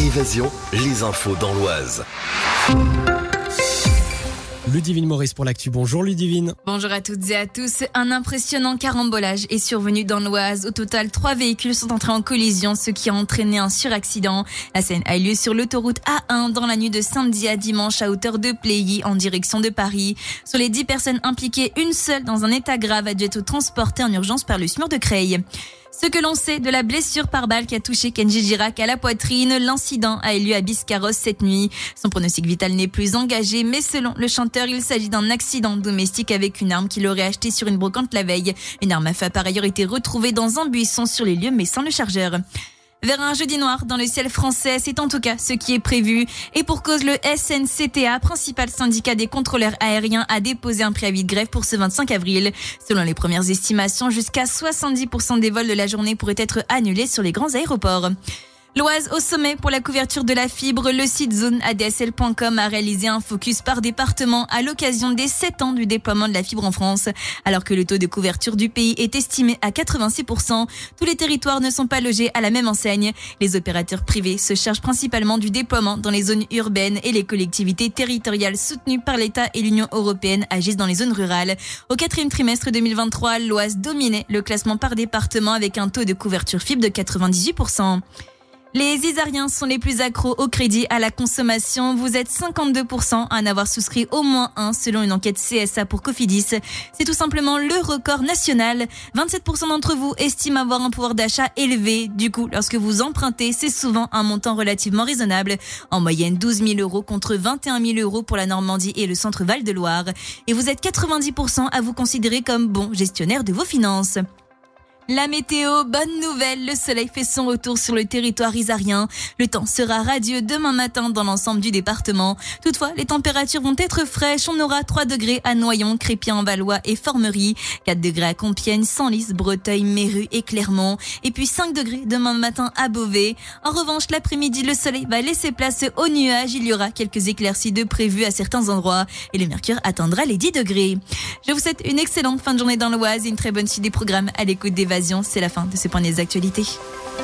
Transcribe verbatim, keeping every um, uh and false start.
Évasion, les infos dans l'Oise. Ludivine Maurice pour l'actu. Bonjour Ludivine. Bonjour à toutes et à tous. Un impressionnant carambolage est survenu dans l'Oise. Au total, trois véhicules sont entrés en collision, ce qui a entraîné un suraccident. La scène a eu lieu sur l'autoroute A un dans la nuit de samedi à dimanche à hauteur de Pléhy en direction de Paris. Sur les dix personnes impliquées, une seule dans un état grave a dû être transportée en urgence par le SMUR de Creil. Ce que l'on sait de la blessure par balle qui a touché Kenji Girac à la poitrine, l'incident a eu lieu à Biscarrosse cette nuit. Son pronostic vital n'est plus engagé, mais selon le chanteur, il s'agit d'un accident domestique avec une arme qu'il aurait achetée sur une brocante la veille. Une arme à feu a par ailleurs été retrouvée dans un buisson sur les lieux, mais sans le chargeur. Vers un jeudi noir dans le ciel français, c'est en tout cas ce qui est prévu. Et pour cause, le S N C T A, principal syndicat des contrôleurs aériens, a déposé un préavis de grève pour ce vingt-cinq avril. Selon les premières estimations, jusqu'à soixante-dix pour cent des vols de la journée pourraient être annulés sur les grands aéroports. L'Oise au sommet pour la couverture de la fibre. Le site zone A D S L point com a réalisé un focus par département à l'occasion des sept ans du déploiement de la fibre en France. Alors que le taux de couverture du pays est estimé à quatre-vingt-six pour cent, tous les territoires ne sont pas logés à la même enseigne. Les opérateurs privés se chargent principalement du déploiement dans les zones urbaines et les collectivités territoriales soutenues par l'État et l'Union européenne agissent dans les zones rurales. Au quatrième trimestre deux mille vingt-trois, l'Oise dominait le classement par département avec un taux de couverture fibre de quatre-vingt-dix-huit pour cent. Les Isariens sont les plus accros au crédit à la consommation. Vous êtes cinquante-deux pour cent à en avoir souscrit au moins un selon une enquête C S A pour Cofidis. C'est tout simplement le record national. vingt-sept pour cent d'entre vous estiment avoir un pouvoir d'achat élevé. Du coup, lorsque vous empruntez, c'est souvent un montant relativement raisonnable. En moyenne, douze mille euros contre vingt et un mille euros pour la Normandie et le centre Val-de-Loire. Et vous êtes quatre-vingt-dix pour cent à vous considérer comme bon gestionnaire de vos finances. La météo, bonne nouvelle, le soleil fait son retour sur le territoire isarien. Le temps sera radieux demain matin dans l'ensemble du département. Toutefois, les températures vont être fraîches. On aura trois degrés à Noyon, Crépy-en-Valois et Formerie, quatre degrés à Compiègne, Senlis, Breteuil, Méru et Clermont. Et puis cinq degrés demain matin à Beauvais. En revanche, l'après-midi, le soleil va laisser place aux nuages. Il y aura quelques éclaircies de prévues à certains endroits. Et le mercure atteindra les dix degrés. Je vous souhaite une excellente fin de journée dans l'Oise et une très bonne suite des programmes à l'écoute des C'est la fin de ce point des actualités.